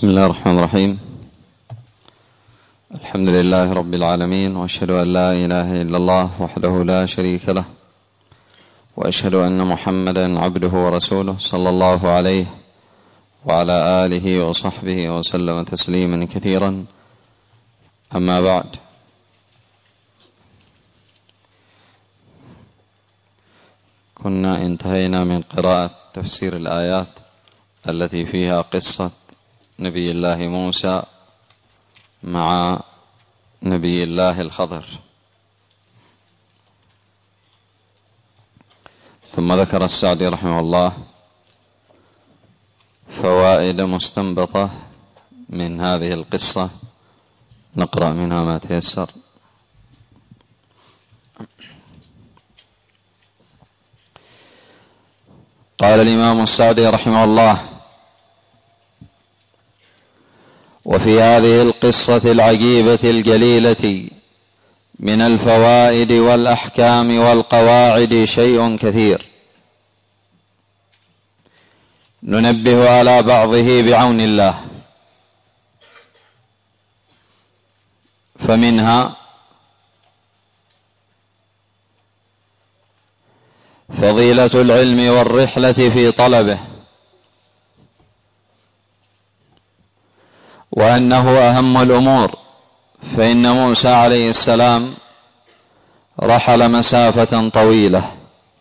بسم الله الرحمن الرحيم. الحمد لله رب العالمين، وأشهد أن لا إله إلا الله وحده لا شريك له، وأشهد أن محمدا عبده ورسوله صلى الله عليه وعلى آله وصحبه وسلم تسليما كثيرا. أما بعد، كنا انتهينا من قراءة تفسير الآيات التي فيها قصة نبي الله موسى مع نبي الله الخضر، ثم ذكر السعدي رحمه الله فوائد مستنبطة من هذه القصة، نقرأ منها ما تيسر. قال الإمام السعدي رحمه الله: وفي هذه القصة العجيبة الجليلة من الفوائد والأحكام والقواعد شيء كثير، ننبه على بعضه بعون الله. فمنها فضيلة العلم والرحلة في طلبه، وأنه أهم الأمور، فإن موسى عليه السلام رحل مسافة طويلة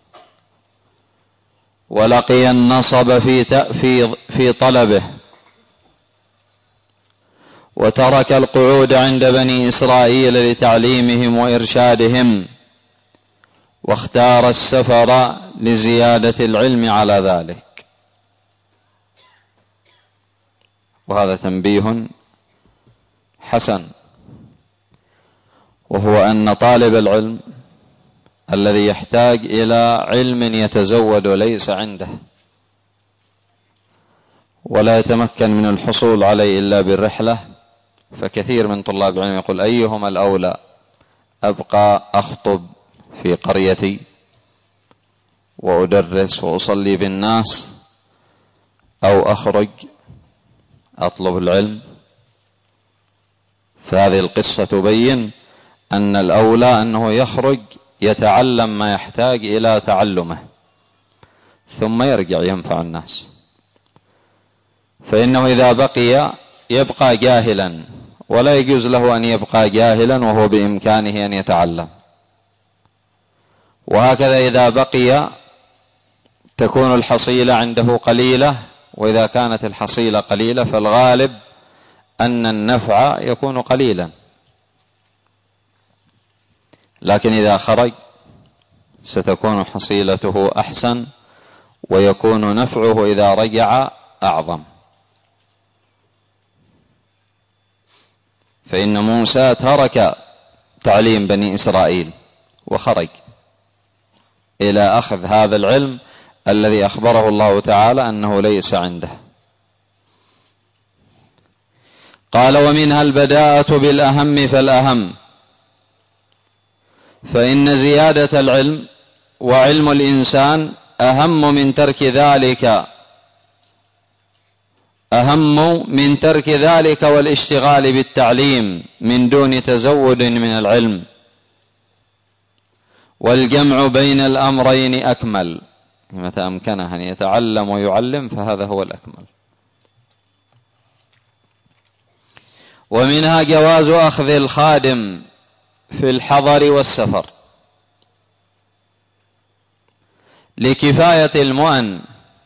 ولقي النصب في طلبه، وترك القعود عند بني إسرائيل لتعليمهم وإرشادهم، واختار السفر لزيادة العلم على ذلك. وهذا تنبيه حسن، وهو أن طالب العلم الذي يحتاج إلى علم يتزود وليس عنده، ولا يتمكن من الحصول عليه إلا بالرحلة، فكثير من طلاب العلم يقول: أيهما الأولى، أبقى أخطب في قريتي وأدرس وأصلي بالناس، أو أخرج أطلب العلم؟ فهذه القصة تبين أن الأولى أنه يخرج يتعلم ما يحتاج إلى تعلمه، ثم يرجع ينفع الناس. فإنه إذا بقي يبقى جاهلا، ولا يجوز له أن يبقى جاهلا وهو بإمكانه أن يتعلم. وهكذا إذا بقي تكون الحصيلة عنده قليلة، وإذا كانت الحصيلة قليلة فالغالب أن النفع يكون قليلا. لكن إذا خرج ستكون حصيلته أحسن، ويكون نفعه إذا رجع أعظم. فإن موسى ترك تعليم بني إسرائيل وخرج إلى أخذ هذا العلم الذي أخبره الله تعالى أنه ليس عنده. قال: ومنها البداءة بالأهم فالأهم، فإن زيادة العلم وعلم الإنسان أهم من ترك ذلك والاشتغال بالتعليم من دون تزود من العلم، والجمع بين الأمرين أكمل. متى أمكنه أن يتعلم ويعلم فهذا هو الأكمل. ومنها جواز أخذ الخادم في الحضر والسفر لكفاية المؤن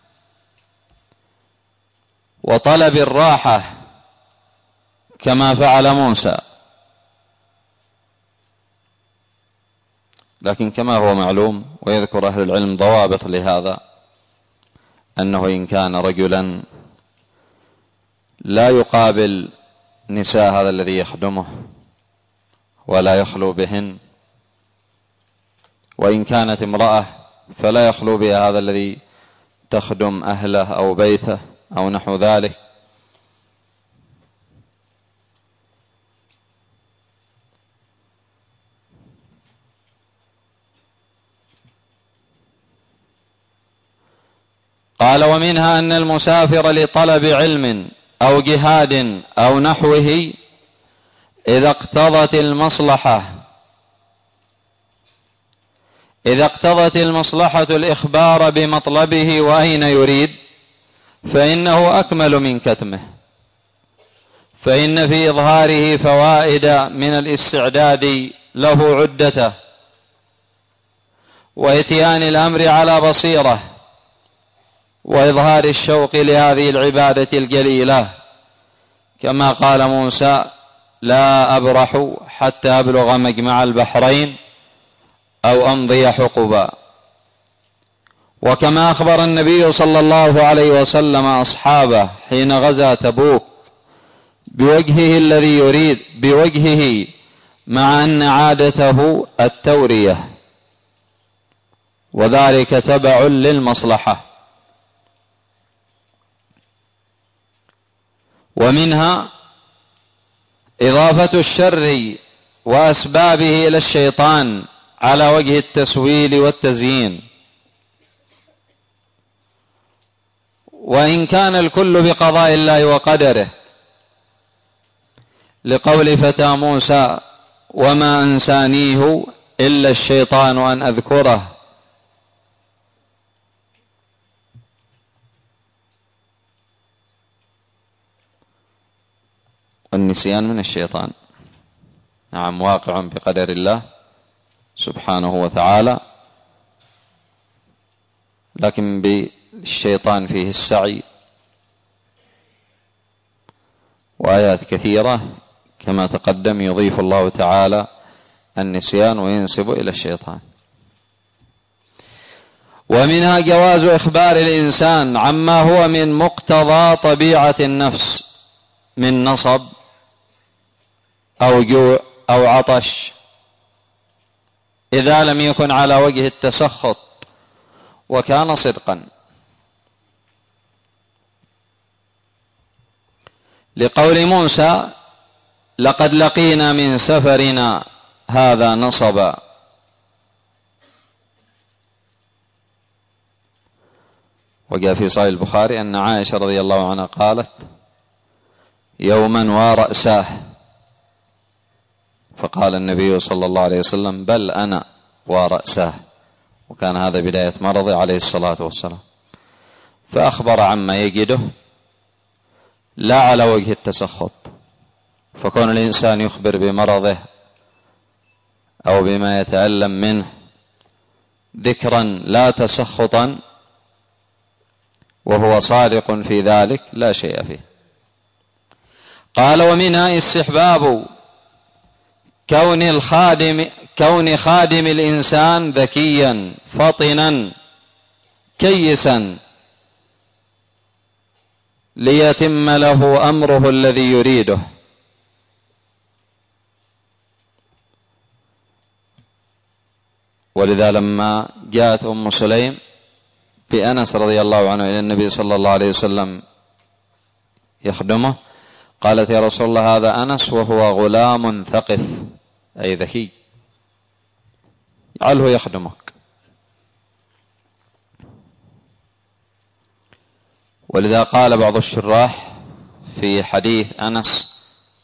وطلب الراحة، كما فعل موسى. لكن كما هو معلوم، ويذكر أهل العلم ضوابط لهذا، أنه إن كان رجلا لا يقابل نساء هذا الذي يخدمه ولا يخلو بهن، وإن كانت امرأة فلا يخلو بها هذا الذي تخدم أهله أو بيته أو نحو ذلك. قال: ومنها أن المسافر لطلب علم أو جهاد أو نحوه إذا اقتضت المصلحة الإخبار بمطلبه وأين يريد فإنه أكمل من كتمه، فإن في إظهاره فوائد من الاستعداد له عدته، وإتيان الأمر على بصيرة، وإظهار الشوق لهذه العبادة الجليلة، كما قال موسى: لا أبرح حتى أبلغ مجمع البحرين أو أمضي حقبا. وكما أخبر النبي صلى الله عليه وسلم أصحابه حين غزا تبوك بوجهه الذي يريد بوجهه، مع أن عادته التورية، وذلك تبع للمصلحة. ومنها إضافة الشر وأسبابه إلى الشيطان على وجه التسويل والتزيين، وإن كان الكل بقضاء الله وقدره، لقول فتى موسى: وما أنسانيه إلا الشيطان أن أذكره. النسيان من الشيطان، نعم، واقع بقدر الله سبحانه وتعالى، لكن بالشيطان فيه السعي، وآيات كثيرة كما تقدم يضيف الله تعالى النسيان وينسب إلى الشيطان. ومنها جواز إخبار الإنسان عما هو من مقتضى طبيعة النفس من نصب أو جوع أو عطش، إذا لم يكن على وجه التسخط وكان صدقا، لقول موسى: لقد لقينا من سفرنا هذا نصبا. وجاء في صحيح البخاري أن عائشة رضي الله عنها قالت: يوما ورأساه، فقال النبي صلى الله عليه وسلم: بل أنا ورأساه، وكان هذا بداية مرضه عليه الصلاة والسلام، فأخبر عما يجده لا على وجه التسخط. فكون الإنسان يخبر بمرضه أو بما يتألم منه ذكرا لا تسخطا وهو صادق في ذلك لا شيء فيه. قال: ومنها استحباب كون خادم الإنسان ذكيا فطنا كيسا ليتم له أمره الذي يريده. ولذا لما جاءت أم سليم بأنس رضي الله عنه إلى النبي صلى الله عليه وسلم يخدمه، قالت: يا رسول الله، هذا أنس وهو غلام ثقف، أي ذكي، اجعله يخدمك. ولذا قال بعض الشراح في حديث أنس: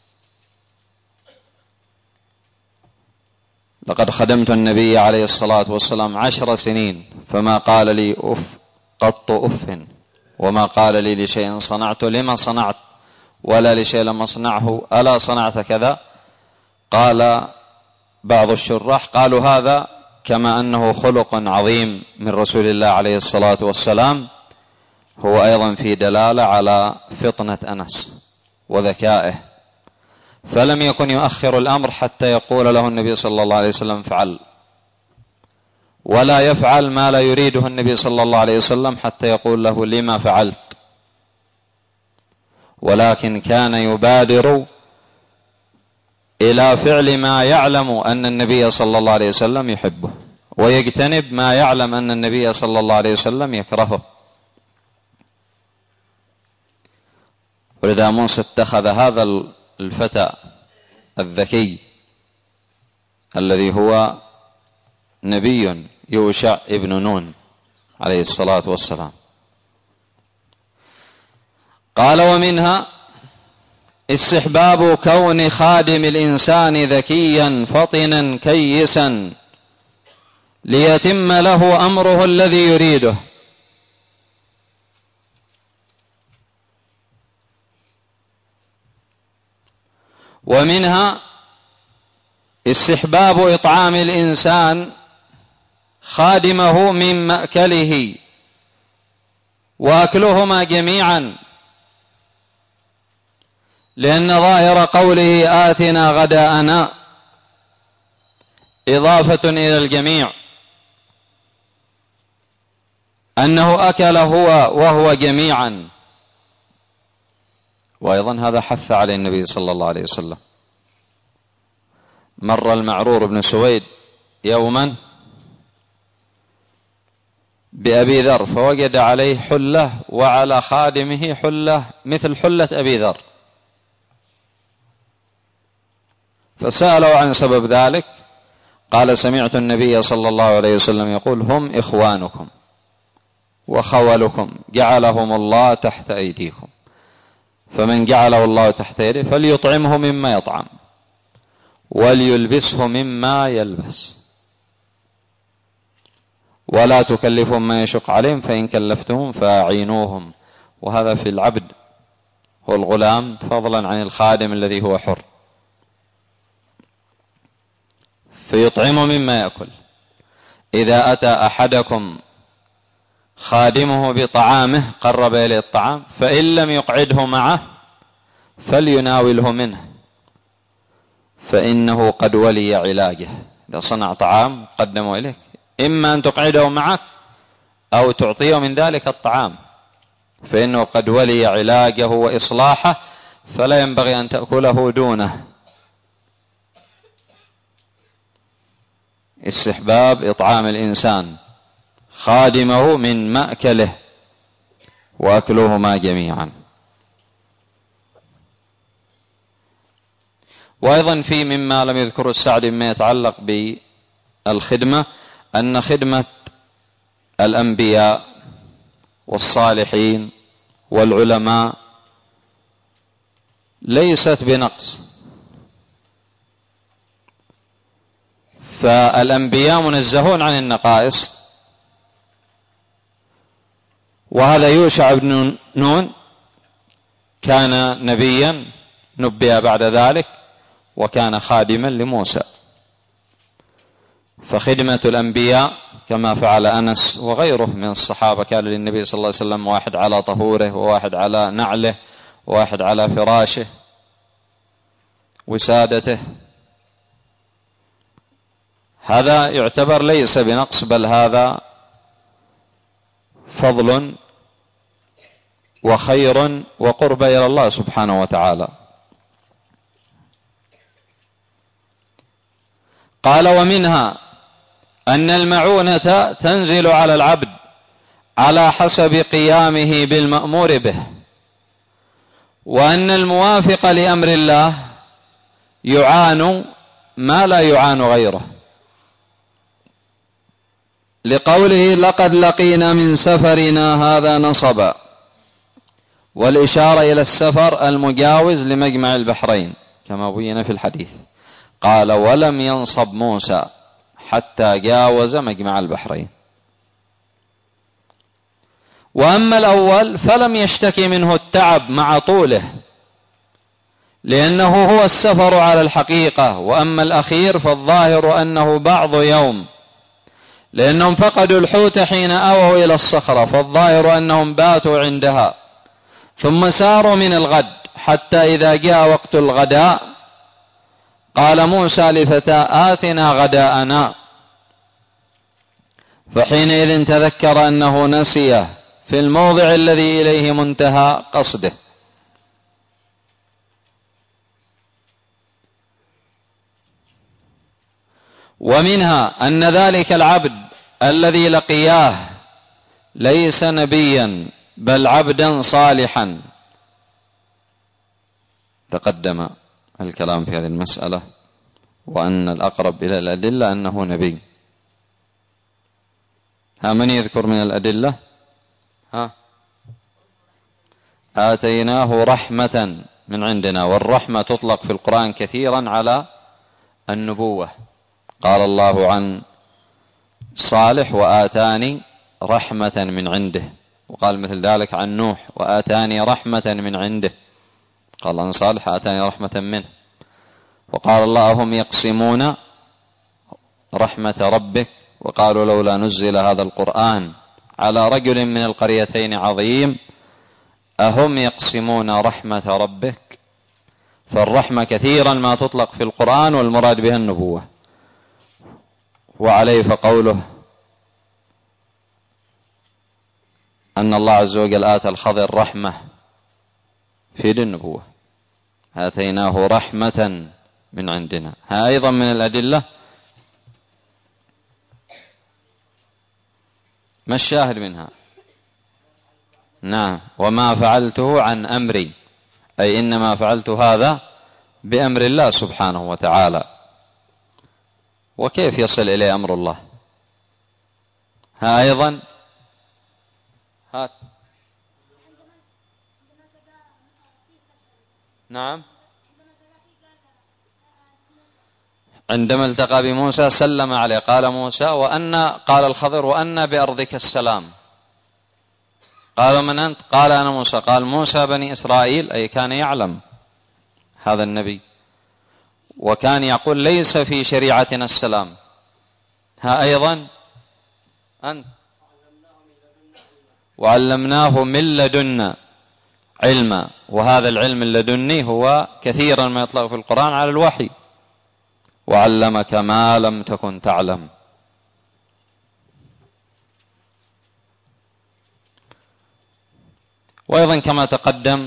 لقد خدمت النبي عليه الصلاة والسلام 10 سنين فما قال لي أف قط أف، وما قال لي لشيء صنعت لما صنعت، ولا لشيء لم أصنعه ألا صنعت كذا. قال بعض الشراح قالوا هذا كما أنه خلق عظيم من رسول الله عليه الصلاة والسلام، هو أيضا في دلالة على فطنة أنس وذكائه، فلم يكن يؤخر الأمر حتى يقول له النبي صلى الله عليه وسلم فعل، ولا يفعل ما لا يريده النبي صلى الله عليه وسلم حتى يقول له لما فعلت، ولكن كان يبادر إلى فعل ما يعلم أن النبي صلى الله عليه وسلم يحبه، ويجتنب ما يعلم أن النبي صلى الله عليه وسلم يكرهه. ولذا موسى اتخذ هذا الفتى الذكي الذي هو نبي يوشع ابن نون عليه الصلاة والسلام. قال: ومنها استحباب كون خادم الإنسان ذكيا فطنا كيسا ليتم له أمره الذي يريده. ومنها استحباب إطعام الإنسان خادمه من مأكله وأكلهما جميعا، لأن ظاهر قوله آتنا غداءنا إضافة إلى الجميع، أنه أكل هو وهو جميعا. وأيضا هذا حث عليه النبي صلى الله عليه وسلم. مر المعرور بن سويد يوما بأبي ذر فوجد عليه حلة وعلى خادمه حلة مثل حلة أبي ذر، فسألوا عن سبب ذلك، قال سمعت النبي صلى الله عليه وسلم يقول هم إخوانكم وخولكم جعلهم الله تحت أيديكم، فمن جعله الله تحت يده فليطعمه مما يطعم وليلبسه مما يلبس، ولا تكلفهم ما يشق عليهم، فإن كلفتهم فأعينوهم. وهذا في العبد هو الغلام فضلا عن الخادم الذي هو حر، فيطعمه مما يأكل. إذا أتى أحدكم خادمه بطعامه قرب إليه الطعام، فإن لم يقعده معه فليناوله منه، فإنه قد ولي علاجه. إذا صنع طعام قدمه إليك، إما أن تقعده معك أو تعطيه من ذلك الطعام، فإنه قد ولي علاجه وإصلاحه، فلا ينبغي أن تأكله دونه. استحباب إطعام الإنسان خادمه من مأكله وأكلهما جميعا. وأيضا في مما لم يذكر السعدي مما يتعلق بالخدمة، أن خدمة الأنبياء والصالحين والعلماء ليست بنقص، فالأنبياء منزهون عن النقائص. وهذا يوشع بن نون كان نبيا نبئ بعد ذلك وكان خادما لموسى، فخدمة الأنبياء كما فعل أنس وغيره من الصحابة، كان للنبي صلى الله عليه وسلم واحد على طهوره وواحد على نعله وواحد على فراشه وسادته، هذا يعتبر ليس بنقص، بل هذا فضل وخير وقرب إلى الله سبحانه وتعالى. قال ومنها أن المعونة تنزل على العبد على حسب قيامه بالمأمور به، وأن الموافق لأمر الله يعان ما لا يعان غيره، لقوله لقد لقينا من سفرنا هذا نصبا، والإشارة إلى السفر المجاوز لمجمع البحرين كما بين في الحديث. قال ولم ينصب موسى حتى جاوز مجمع البحرين. وأما الأول فلم يشتكي منه التعب مع طوله، لأنه هو السفر على الحقيقة. وأما الأخير فالظاهر أنه بعض يوم، لأنهم فقدوا الحوت حين آووا إلى الصخرة، فالظاهر أنهم باتوا عندها ثم ساروا من الغد، حتى إذا جاء وقت الغداء قال موسى لفتاه آتنا غداءنا، فحينئذ تذكر أنه نسيه في الموضع الذي إليه منتهى قصده. ومنها أن ذلك العبد الذي لقياه ليس نبيا بل عبدا صالحا، تقدم الكلام في هذه المسألة، وأن الأقرب إلى الأدلة أنه نبي. من يذكر من الأدلة؟ آتيناه رحمة من عندنا. والرحمة تطلق في القرآن كثيرا على النبوة. قال الله عن صالح وآتاني رحمة من عنده، وقال مثل ذلك عن نوح وآتاني رحمة من عنده. قال عن صالح آتاني رحمة منه. وقال الله هم يقسمون رحمة ربك وقالوا لولا نزل هذا القرآن على رجل من القريتين عظيم أهم يقسمون رحمة ربك. فالرحمة كثيرا ما تطلق في القرآن والمراد بها النبوة. وعليه فقوله أن الله عز وجل آتى الخضر رحمة في النبوة، آتيناه رحمة من عندنا. ها أيضا من الأدلة. ما الشاهد منها؟ نعم، وما فعلته عن أمري، أي إنما فعلت هذا بأمر الله سبحانه وتعالى. وكيف يصل إليه أمر الله؟ ها أيضا هات. نعم، عندما التقى بموسى سلم عليه، قال موسى قال الخضر وأن بأرضك السلام. قال من أنت؟ قال أنا موسى. قال موسى بني إسرائيل، أي كان يعلم هذا النبي، وكان يقول ليس في شريعتنا السلام. ها أيضا أنت. وعلمناه من لدنا علما، وهذا العلم اللدني هو كثيرا ما يطلق في القرآن على الوحي. وعلمك ما لم تكن تعلم. وأيضا كما تقدم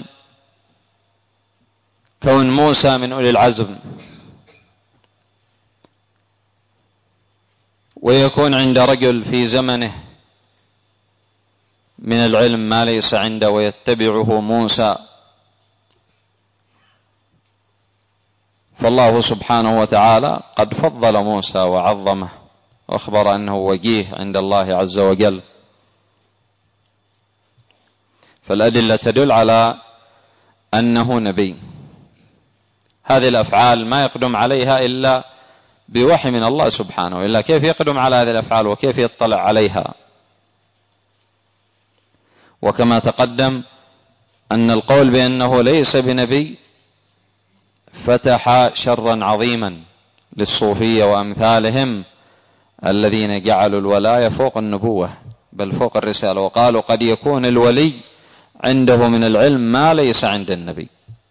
كون موسى من أولي العزم، ويكون عند رجل في زمنه من العلم ما ليس عنده ويتبعه موسى، فالله سبحانه وتعالى قد فضل موسى وعظمه وأخبر أنه وجيه عند الله عز وجل. فالأدلة تدل على أنه نبي. هذه الأفعال ما يقدم عليها إلا بوحي من الله سبحانه، إلا كيف يقدم على هذه الأفعال وكيف يطلع عليها؟ وكما تقدم أن القول بأنه ليس بنبي فتح شرا عظيما للصوفية وأمثالهم الذين جعلوا الولاية فوق النبوة بل فوق الرسالة، وقالوا قد يكون الولي عنده من العلم ما ليس عند النبي،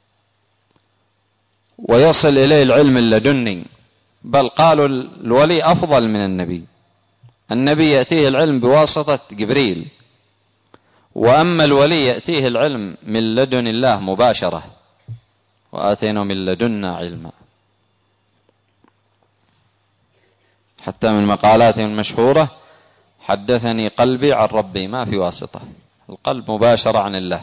ويصل إليه العلم اللدني، بل قالوا الولي أفضل من النبي. النبي يأتيه العلم بواسطة جبريل، وأما الولي يأتيه العلم من لدن الله مباشرة. وآتينا من لدنا علما. حتى من مقالاتهم المشهورة حدثني قلبي عن ربي، ما في واسطة، القلب مباشرة عن الله.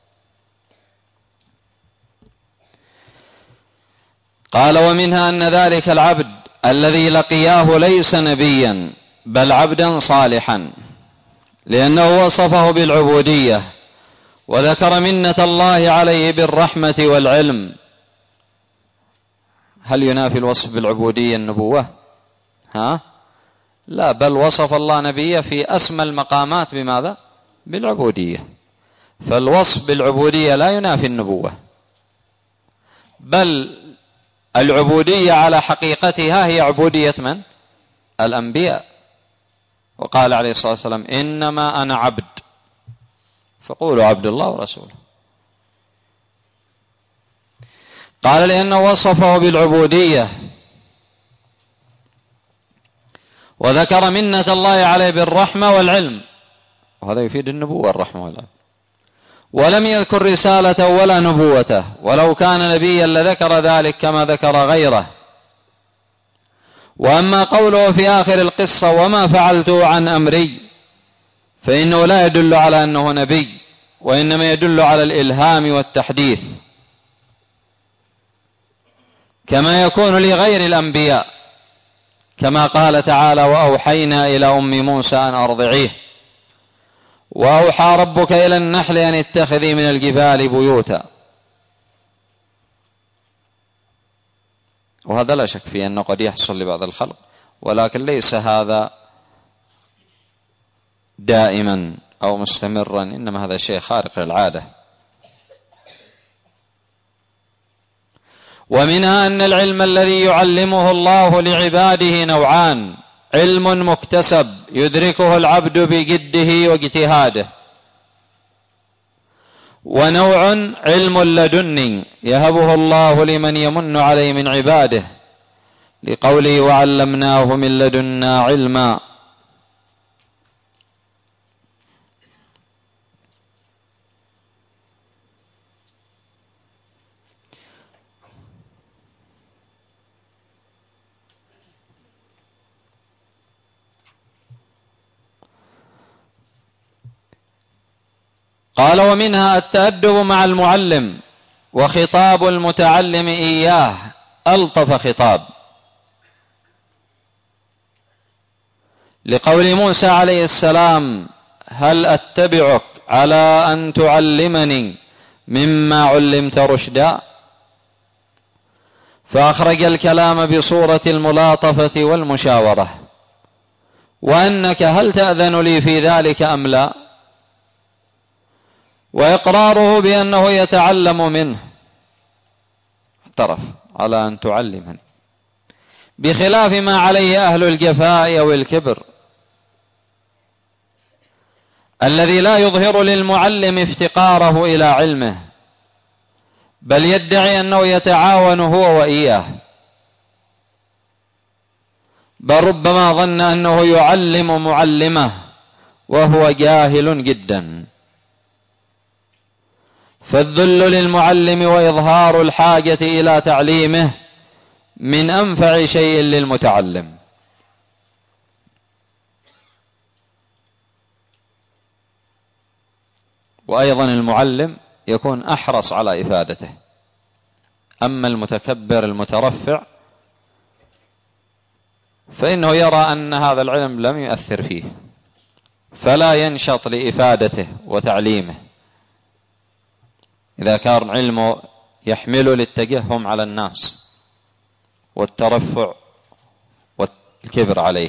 قال ومنها أن ذلك العبد الذي لقياه ليس نبيا بل عبدا صالحا، لأنه وصفه بالعبودية وذكر منة الله عليه بالرحمة والعلم. هل ينافي الوصف بالعبودية النبوة؟ لا، بل وصف الله نبيه في أسمى المقامات بماذا؟ بالعبودية. فالوصف بالعبودية لا ينافي النبوة، بل العبودية على حقيقتها هي عبودية من؟ الأنبياء. وقال عليه الصلاة والسلام إنما أنا عبد فقولوا عبد الله ورسوله. قال لأنه وصفه بالعبودية وذكر منة الله عليه بالرحمة والعلم، وهذا يفيد النبوة الرحمة والعلم. ولم يذكر رسالته ولا نبوته، ولو كان نبيا لذكر ذلك كما ذكر غيره. وأما قوله في آخر القصة وما فعلته عن أمري، فإنه لا يدل على أنه نبي، وإنما يدل على الإلهام والتحديث، كما يكون لغير الأنبياء، كما قال تعالى وأوحينا إلى أم موسى أن أرضعيه، وأوحى ربك إلى النحل أن اتخذي من الجبال بيوتا. وهذا لا شك فيه أنه قد يحصل لبعض الخلق، ولكن ليس هذا دائما أو مستمرا، إنما هذا شيء خارق للعادة. ومنها أن العلم الذي يعلمه الله لعباده نوعان: علم مكتسب يدركه العبد بجده واجتهاده، ونوع علم لدني يهبه الله لمن يمن عليه من عباده، لقوله وعلمناه من لدنا علما. قال ومنها التأدب مع المعلم، وخطاب المتعلم إياه ألطف خطاب، لقول موسى عليه السلام هل أتبعك على أن تعلمني مما علمت رشدا، فأخرج الكلام بصورة الملاطفة والمشاورة، وأنك هل تأذن لي في ذلك أم لا، وإقراره بأنه يتعلم منه، اعترف على أن تعلمني، بخلاف ما عليه أهل الجفاء أو الكبر، الذي لا يظهر للمعلم افتقاره إلى علمه، بل يدعي أنه يتعاون هو وإياه، بل ربما ظن أنه يعلم معلمه وهو جاهل جدا. فالذل للمعلم وإظهار الحاجة إلى تعليمه من أنفع شيء للمتعلم. وأيضا المعلم يكون أحرص على إفادته، أما المتكبر المترفع فإنه يرى أن هذا العلم لم يؤثر فيه، فلا ينشط لإفادته وتعليمه. إذا كان علمه يحمله للتجهم على الناس والترفع والكبر عليه.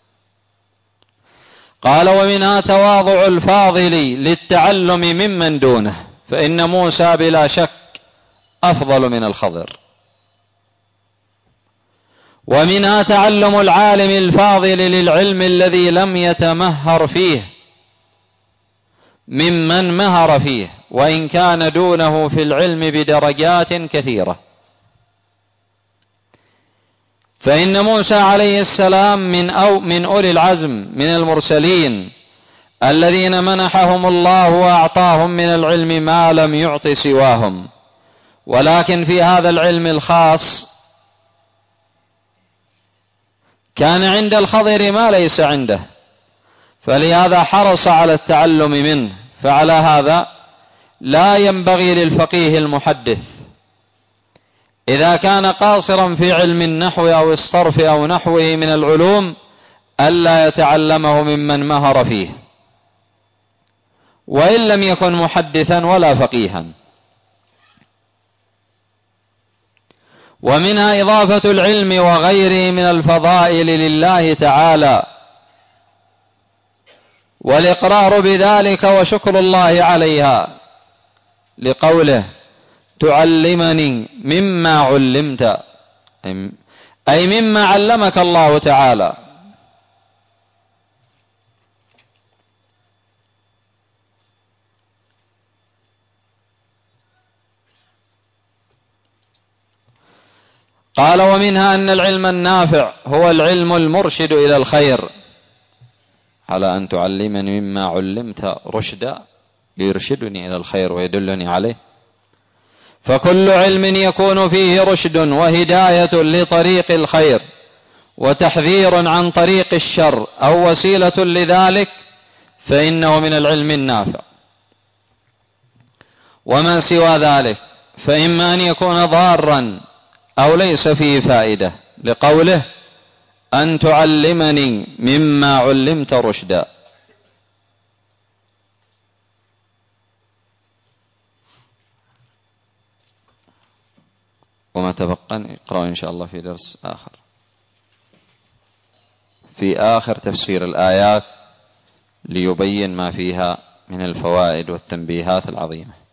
قال ومنها تواضع الفاضل للتعلم ممن دونه، فإن موسى بلا شك أفضل من الخضر. ومنها تعلم العالم الفاضل للعلم الذي لم يتمهر فيه ممن مهر فيه، وإن كان دونه في العلم بدرجات كثيرة. فإن موسى عليه السلام من أولي العزم من المرسلين الذين منحهم الله وأعطاهم من العلم ما لم يعط سواهم، ولكن في هذا العلم الخاص كان عند الخضر ما ليس عنده، فلهذا حرص على التعلم منه. فعلى هذا لا ينبغي للفقيه المحدث إذا كان قاصرا في علم النحو أو الصرف أو نحوه من العلوم ألا يتعلمه ممن مهر فيه، وإن لم يكن محدثا ولا فقيها. ومنها إضافة العلم وغيره من الفضائل لله تعالى، والإقرار بذلك وشكر الله عليها، لقوله تعلمني مما علمت، أي مما علمك الله تعالى. قال ومنها أن العلم النافع هو العلم المرشد إلى الخير، على أن تعلمني مما علمت رشدا، يرشدني إلى الخير ويدلني عليه. فكل علم يكون فيه رشد وهداية لطريق الخير وتحذير عن طريق الشر أو وسيلة لذلك فإنه من العلم النافع. وما سوى ذلك فإما أن يكون ضارا أو ليس فيه فائدة، لقوله أن تعلمني مما علمت رشدا. وما تبقى نقرأ إن شاء الله في درس آخر. في آخر تفسير الآيات ليبين ما فيها من الفوائد والتنبيهات العظيمة.